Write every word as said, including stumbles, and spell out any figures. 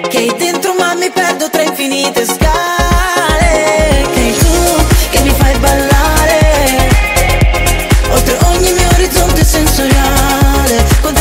che hai dentro ma mi perdo tra infinite scale. Che hai tu che mi fai ballare oltre ogni mio orizzonte sensoriale. Con